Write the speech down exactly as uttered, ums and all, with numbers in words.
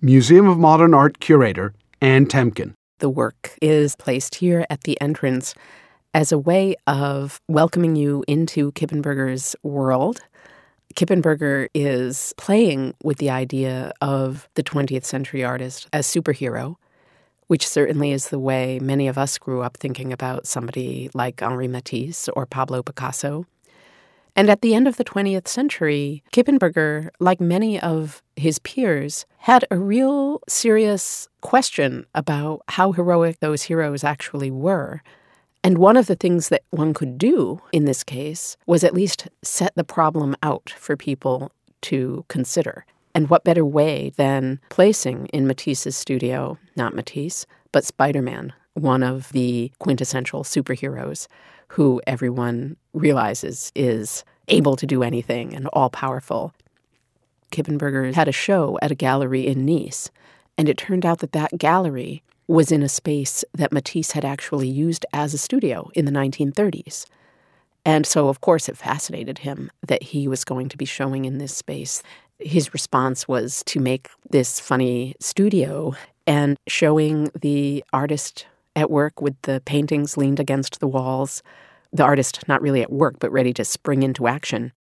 Museum of Modern Art curator Ann Temkin. The work is placed here at the entrance as a way of welcoming you into Kippenberger's world. Kippenberger is playing with the idea of the twentieth century artist as superhero, which certainly is the way many of us grew up thinking about somebody like Henri Matisse or Pablo Picasso. And at the end of the twentieth century, Kippenberger, like many of his peers, had a real serious question about how heroic those heroes actually were. And one of the things that one could do in this case was at least set the problem out for people to consider. And what better way than placing in Matisse's studio, not Matisse, but Spider-Man, one of the quintessential superheroes who everyone realizes is able to do anything and all-powerful. Kippenberger had a show at a gallery in Nice, and it turned out that that gallery was in a space that Matisse had actually used as a studio in the nineteen thirties. And so, of course, it fascinated him that he was going to be showing in this space. His response was to make this funny studio and showing the artist at work with the paintings leaned against the walls, the artist not really at work but ready to spring into action.